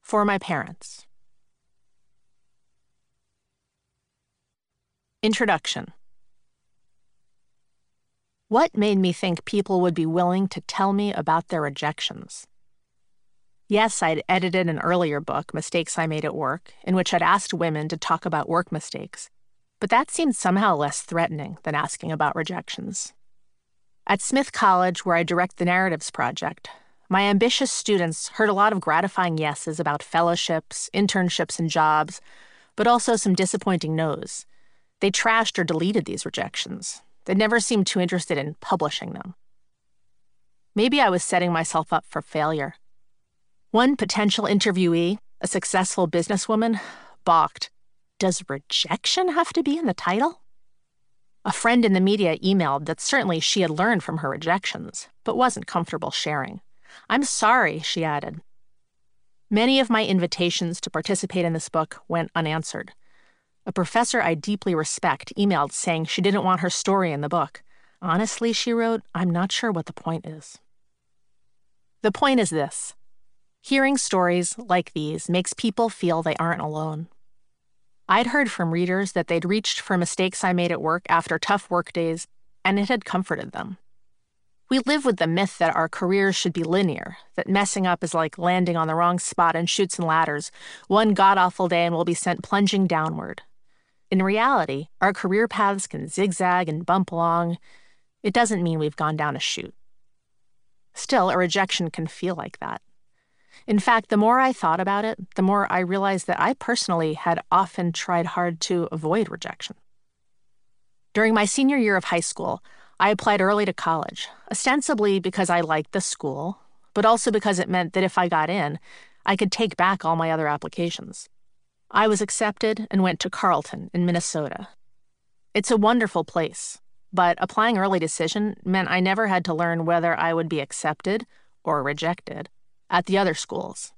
For my parents. Introduction. What made me think people would be willing to tell me about their rejections? Yes, I'd edited an earlier book, Mistakes I Made at Work, in which I'd asked women to talk about work mistakes, but that seemed somehow less threatening than asking about rejections. At Smith College, where I direct the Narratives Project, my ambitious students heard a lot of gratifying yeses about fellowships, internships, and jobs, but also some disappointing no's. They trashed or deleted these rejections. They never seemed too interested in publishing them. Maybe I was setting myself up for failure. One potential interviewee, a successful businesswoman, balked. Does rejection have to be in the title? A friend in the media emailed that certainly she had learned from her rejections, but wasn't comfortable sharing. I'm sorry, she added. Many of my invitations to participate in this book went unanswered. A professor I deeply respect emailed saying she didn't want her story in the book. Honestly, she wrote, I'm not sure what the point is. The point is this. Hearing stories like these makes people feel they aren't alone. I'd heard from readers that they'd reached for Mistakes I Made at Work after tough work days, and it had comforted them. We live with the myth that our careers should be linear, that messing up is like landing on the wrong spot in Chutes and Ladders, one god-awful day and we'll be sent plunging downward. In reality, our career paths can zigzag and bump along. It doesn't mean we've gone down a chute. Still, a rejection can feel like that. In fact, the more I thought about it, the more I realized that I personally had often tried hard to avoid rejection. During my senior year of high school, I applied early to college, ostensibly because I liked the school, but also because it meant that if I got in, I could take back all my other applications. I was accepted and went to Carleton in Minnesota. It's a wonderful place, but applying early decision meant I never had to learn whether I would be accepted or rejected at the other schools.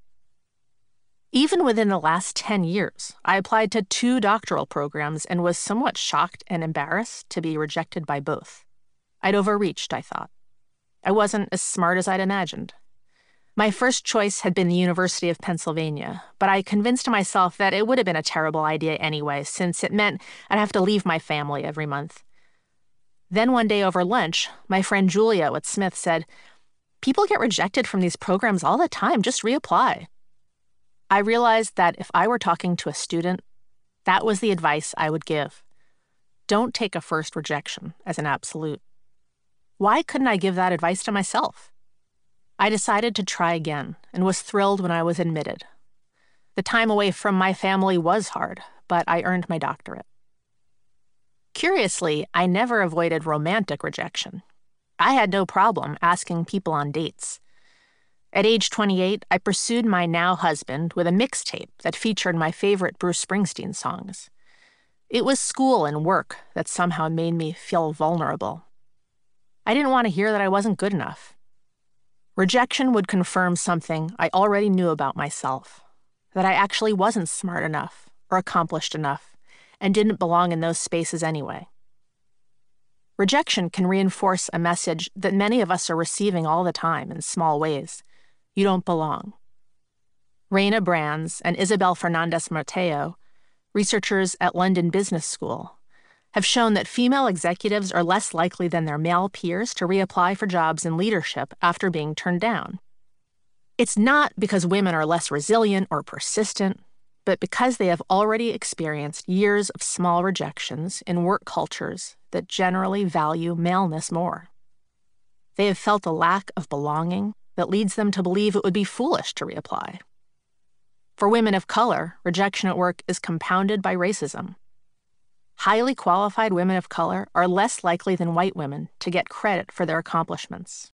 Even within the last 10 years, I applied to 2 doctoral programs and was somewhat shocked and embarrassed to be rejected by both. I'd overreached, I thought. I wasn't as smart as I'd imagined. My first choice had been the University of Pennsylvania, but I convinced myself that it would have been a terrible idea anyway, since it meant I'd have to leave my family every month. Then one day over lunch, my friend Julia at Smith said, "People get rejected from these programs all the time, just reapply." I realized that if I were talking to a student, that was the advice I would give. Don't take a first rejection as an absolute. Why couldn't I give that advice to myself? I decided to try again and was thrilled when I was admitted. The time away from my family was hard, but I earned my doctorate. Curiously, I never avoided romantic rejection. I had no problem asking people on dates. At age 28, I pursued my now husband with a mixtape that featured my favorite Bruce Springsteen songs. It was school and work that somehow made me feel vulnerable. I didn't want to hear that I wasn't good enough. Rejection would confirm something I already knew about myself, that I actually wasn't smart enough or accomplished enough and didn't belong in those spaces anyway. Rejection can reinforce a message that many of us are receiving all the time in small ways. You don't belong. Reina Brands and Isabel Fernandez Mateo, researchers at London Business School, have shown that female executives are less likely than their male peers to reapply for jobs in leadership after being turned down. It's not because women are less resilient or persistent, but because they have already experienced years of small rejections in work cultures that generally value maleness more. They have felt a lack of belonging that leads them to believe it would be foolish to reapply. For women of color, rejection at work is compounded by racism. Highly qualified women of color are less likely than white women to get credit for their accomplishments.